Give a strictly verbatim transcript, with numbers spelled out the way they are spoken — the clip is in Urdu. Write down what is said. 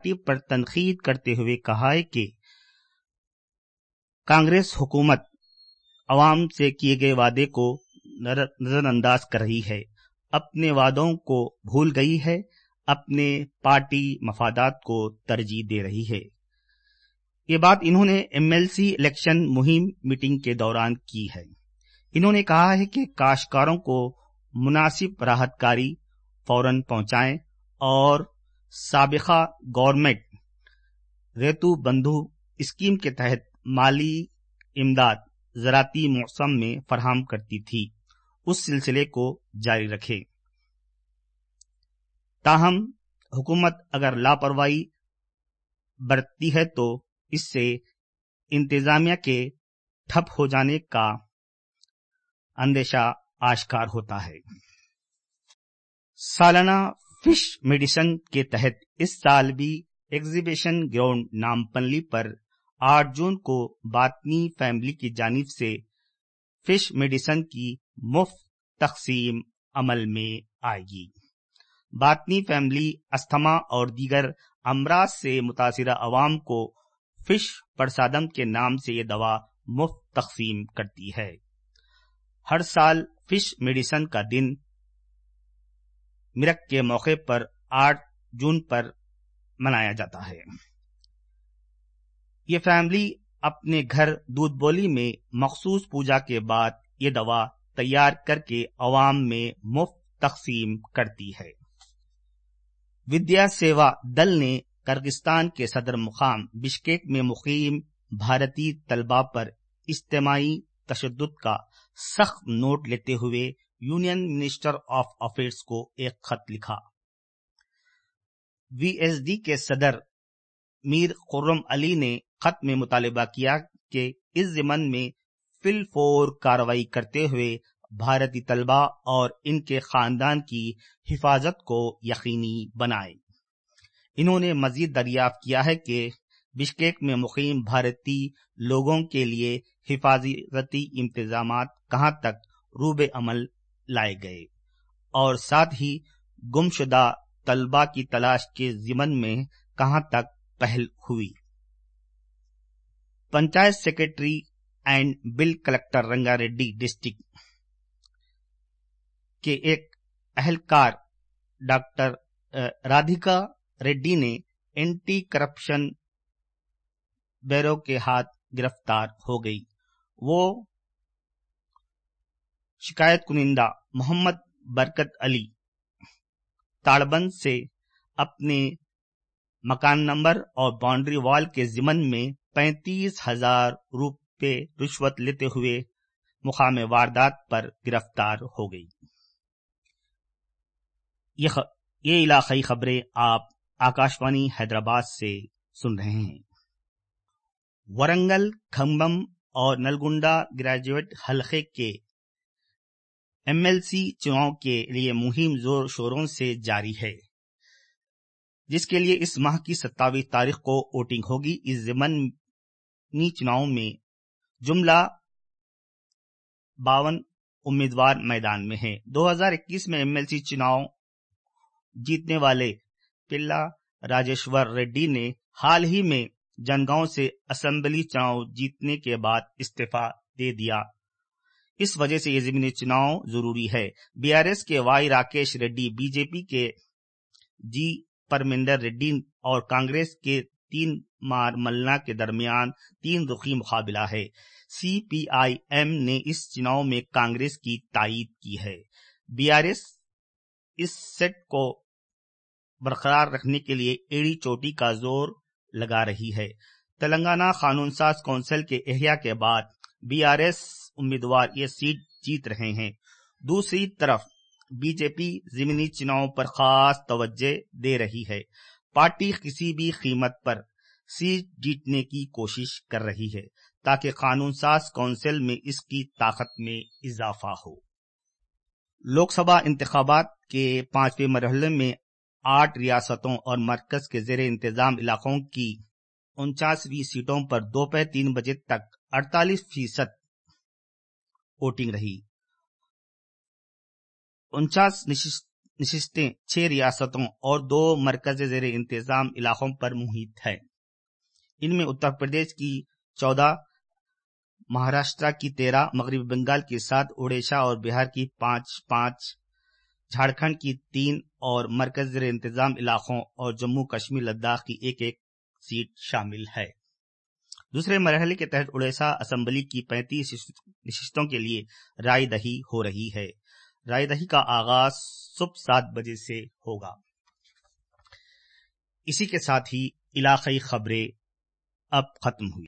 پارٹی پر تنقید کرتے ہوئے کہا ہے کہ کانگریس حکومت عوام سے کیے گئے وعدے کو نظر انداز کر رہی ہے، اپنے وعدوں کو بھول گئی ہے، اپنے پارٹی مفادات کو ترجیح دے رہی ہے۔ یہ بات انہوں نے ایم ایل سی الیکشن مہم میٹنگ کے دوران کی ہے۔ انہوں نے کہا ہے کہ کاشتکاروں کو مناسب راحت کاری فوراً پہنچائیں اور سابقہ گورنمنٹ ریتو بندھو اسکیم کے تحت مالی امداد زراعتی موسم میں فراہم کرتی تھی، اس سلسلے کو جاری رکھے۔ تاہم حکومت اگر لاپرواہی برتتی ہے تو اس سے انتظامیہ کے ٹھپ ہو جانے کا اندیشہ آشکار ہوتا ہے۔ سالانہ فش میڈیسن کے تحت اس سال بھی ایگزیبیشن گراؤنڈ نامپلی پر آٹھ جون کو باطنی فیملی کی جانب سے فش میڈیسن کی مفت تقسیم عمل میں آئے گی۔ باطنی فیملی استھما اور دیگر امراض سے متاثرہ عوام کو فش پرسادم کے نام سے یہ دوا مفت تقسیم کرتی ہے۔ ہر سال فش میڈیسن کا دن مرک کے موقع پر آٹھ جون پر منایا جاتا ہے۔ یہ فیملی اپنے گھر دودھ بولی میں مخصوص پوجا کے بعد یہ دوا تیار کر کے عوام میں مفت تقسیم کرتی ہے۔ ودیا سیوا دل نے کرغزستان کے صدر مقام بشکیک میں مقیم بھارتی طلباء پر اجتماعی تشدد کا سخت نوٹ لیتے ہوئے یونین منسٹر آف افیئرز کو ایک خط لکھا۔ وی ایس ڈی کے صدر میر خرم علی نے خط میں مطالبہ کیا کہ اس ضمن میں فی الفور کارروائی کرتے ہوئے بھارتی طلباء اور ان کے خاندان کی حفاظت کو یقینی بنائے۔ انہوں نے مزید دریافت کیا ہے کہ بشکیک میں مقیم بھارتی لوگوں کے لیے حفاظتی انتظامات کہاں تک روب عمل لائے گئے اور ساتھ ہی گمشدہ طلباء کی تلاش کے ضمن میں کہاں تک پہل ہوئی۔ Panchayat secretary and bill collector Ranga Reddy district کے ایک اہلکار ڈاکٹر رادھیکا ریڈی نے اینٹی کرپشن بیورو کے ہاتھ گرفتار ہو گئی۔ وہ شکایت کنندہ محمد برکت علی تاڑبند سے اپنے مکان نمبر اور باؤنڈری وال کے ضمن میں پینتیس ہزار روپے رشوت لیتے ہوئے مقام واردات پر گرفتار ہو گئی۔ یہ یہ علاقائی خبریں آپ آکاشوانی حیدرآباد سے سن رہے ہیں۔ ورنگل، کھمبم اور نلگنڈا گریجویٹ حلقے کے ایم ایل سی چناؤ کے لیے مہم زور شوروں سے جاری ہے، جس کے لیے اس ماہ کی ستائیس تاریخ کو ووٹنگ ہوگی۔ اس ضمنی چناؤ میں جملہ باون امیدوار میدان میں ہیں۔ دو ہزار اکیس میں ایم ایل سی چناؤ جیتنے والے پلا راجیشور ریڈی نے حال ہی میں جنگاؤں سے اسمبلی چناؤ جیتنے کے بعد استعفی دے دیا۔ اس وجہ سے یہ ضمنی چناؤ ضروری ہے۔ بی آر ایس کے Y Rakesh Reddy, B J P کے جی پرمیندر ریڈی اور کانگریس کے تین مار ملنا کے درمیان تین رخی مقابلہ ہے۔ سی پی آئی ایم نے اس چناؤ میں کانگریس کی تائید کی ہے۔ بی آر ایس اس سیٹ کو برقرار رکھنے کے لیے ایڑی چوٹی کا زور لگا رہی ہے۔ تلنگانہ قانون ساز کونسل کے احیاء کے بعد بی آر ایس امیدوار یہ سیٹ جیت رہے ہیں۔ دوسری طرف بی جے پی ضمنی چناؤ پر خاص توجہ دے رہی ہے۔ پارٹی کسی بھی قیمت پر سیٹ جیتنے کی کوشش کر رہی ہے تاکہ قانون ساز کونسل میں اس کی طاقت میں اضافہ ہو۔ لوک سبھا انتخابات کے پانچویں مرحلے میں آٹھ ریاستوں اور مرکز کے زیر انتظام علاقوں کی انچاسویں سیٹوں پر دوپہر تین بجے تک اڑتالیس فیصد ووٹنگ رہی۔ انچاس نشستیں چھ ریاستوں اور دو مرکز زیر انتظام علاقوں پر محیط ہے۔ ان میں اتر پردیش کی چودہ، مہاراشٹر کی تیرہ، مغربی بنگال کی سات، اڑیسہ اور بہار کی پانچ پانچ، جھارکھنڈ کی تین اور مرکز زیر انتظام علاقوں اور جموں کشمیر لداخ کی ایک ایک سیٹ شامل ہے۔ دوسرے مرحلے کے تحت اڑیسہ اسمبلی کی پینتیس نشستوں کے لیے رائے دہی ہو رہی ہے۔ رائے دہی کا آغاز صبح سات بجے سے ہوگا۔ اسی کے ساتھ ہی علاقائی خبریں اب ختم ہوئی۔